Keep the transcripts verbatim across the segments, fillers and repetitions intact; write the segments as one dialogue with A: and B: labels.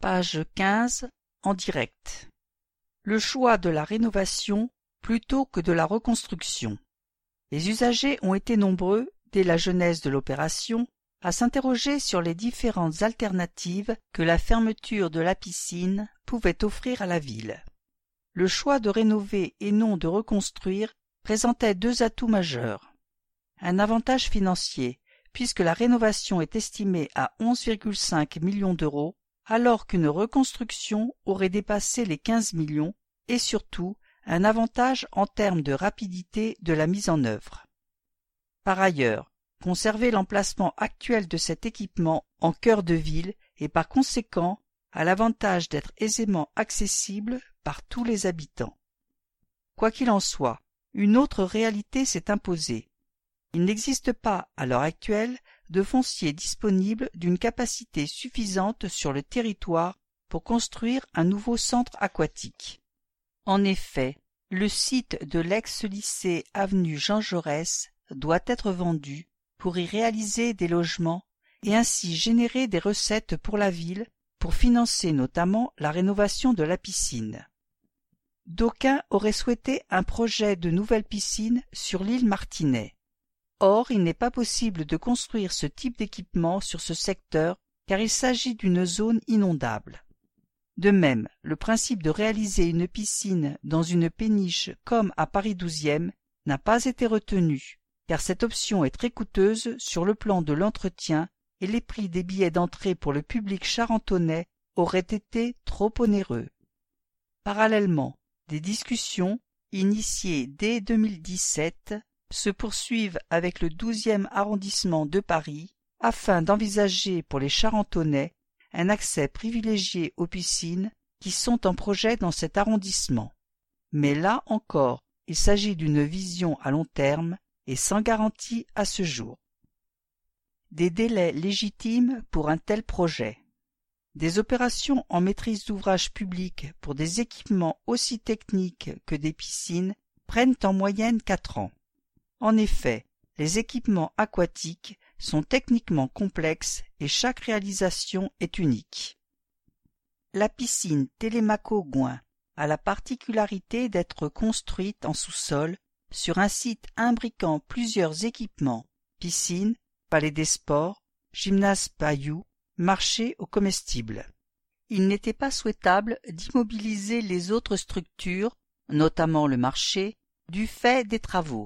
A: Page quinze. En direct. Le choix de la rénovation plutôt que de la reconstruction. Les usagers ont été nombreux, dès la genèse de l'opération, à s'interroger sur les différentes alternatives que la fermeture de la piscine pouvait offrir à la ville. Le choix de rénover et non de reconstruire présentait deux atouts majeurs. Un avantage financier, puisque la rénovation est estimée à onze virgule cinq millions d'euros, alors qu'une reconstruction aurait dépassé les quinze millions, et surtout un avantage en termes de rapidité de la mise en œuvre. Par ailleurs, conserver l'emplacement actuel de cet équipement en cœur de ville et par conséquent a l'avantage d'être aisément accessible par tous les habitants. Quoi qu'il en soit, une autre réalité s'est imposée. Il n'existe pas, à l'heure actuelle, de foncier disponible d'une capacité suffisante sur le territoire pour construire un nouveau centre aquatique. En effet, le site de l'ex-lycée avenue Jean Jaurès doit être vendu pour y réaliser des logements et ainsi générer des recettes pour la ville pour financer notamment la rénovation de la piscine. D'aucuns auraient souhaité un projet de nouvelle piscine sur l'île Martinet. Or, il n'est pas possible de construire ce type d'équipement sur ce secteur car il s'agit d'une zone inondable. De même, le principe de réaliser une piscine dans une péniche comme à Paris douzième n'a pas été retenu, car cette option est très coûteuse sur le plan de l'entretien et les prix des billets d'entrée pour le public charentonais auraient été trop onéreux. Parallèlement, des discussions, initiées dès deux mille dix-sept, se poursuivent avec le douzième arrondissement de Paris afin d'envisager pour les Charentonais un accès privilégié aux piscines qui sont en projet dans cet arrondissement. Mais là encore, il s'agit d'une vision à long terme et sans garantie à ce jour. Des délais légitimes pour un tel projet. Des opérations en maîtrise d'ouvrage public pour des équipements aussi techniques que des piscines prennent en moyenne quatre ans. En effet, les équipements aquatiques sont techniquement complexes et chaque réalisation est unique. La piscine Télémaco-Gouin a la particularité d'être construite en sous-sol sur un site imbriquant plusieurs équipements, piscine, palais des sports, gymnase pailloux, marché aux comestibles. Il n'était pas souhaitable d'immobiliser les autres structures, notamment le marché, du fait des travaux.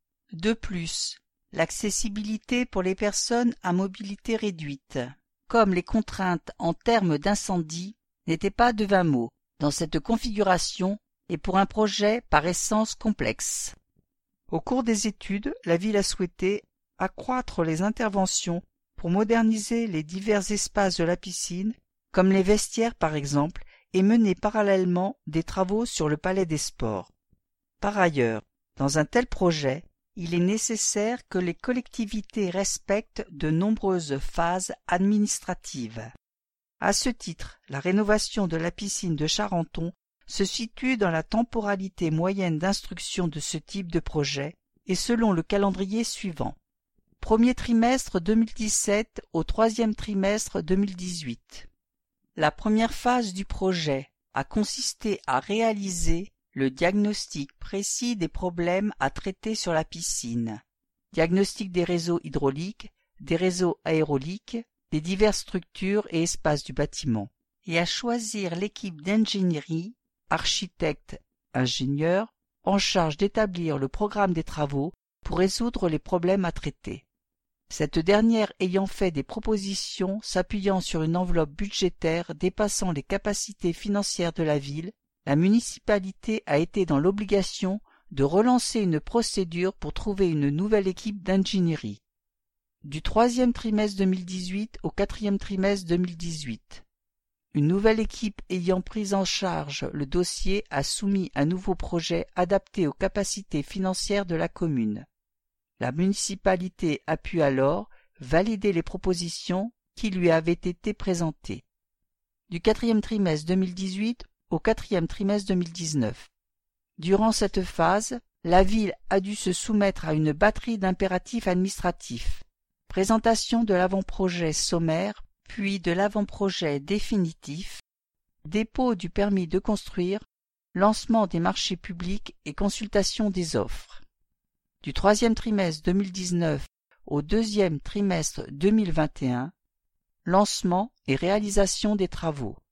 A: De plus, l'accessibilité pour les personnes à mobilité réduite, comme les contraintes en termes d'incendie, n'était pas de vingt mots dans cette configuration et pour un projet par essence complexe. Au cours des études, la ville a souhaité accroître les interventions pour moderniser les divers espaces de la piscine, comme les vestiaires par exemple, et mener parallèlement des travaux sur le palais des sports. Par ailleurs, dans un tel projet, il est nécessaire que les collectivités respectent de nombreuses phases administratives. À ce titre, la rénovation de la piscine de Charenton se situe dans la temporalité moyenne d'instruction de ce type de projet et selon le calendrier suivant. Premier trimestre deux mille dix-sept au troisième trimestre deux mille dix-huit. La première phase du projet a consisté à réaliser le diagnostic précis des problèmes à traiter sur la piscine, diagnostic des réseaux hydrauliques, des réseaux aérauliques, des diverses structures et espaces du bâtiment, et à choisir l'équipe d'ingénierie, architecte, ingénieur, en charge d'établir le programme des travaux pour résoudre les problèmes à traiter. Cette dernière ayant fait des propositions s'appuyant sur une enveloppe budgétaire dépassant les capacités financières de la ville, la municipalité a été dans l'obligation de relancer une procédure pour trouver une nouvelle équipe d'ingénierie. Du troisième trimestre deux mille dix-huit au quatrième trimestre deux mille dix-huit. Une nouvelle équipe ayant pris en charge le dossier a soumis un nouveau projet adapté aux capacités financières de la commune. La municipalité a pu alors valider les propositions qui lui avaient été présentées. Du quatrième trimestre deux mille dix-huit au quatrième trimestre deux mille dix-neuf. Durant cette phase, la ville a dû se soumettre à une batterie d'impératifs administratifs. Présentation de l'avant-projet sommaire, puis de l'avant-projet définitif, dépôt du permis de construire, lancement des marchés publics et consultation des offres. Du troisième trimestre deux mille dix-neuf au deuxième trimestre deux mille vingt et un, lancement et réalisation des travaux.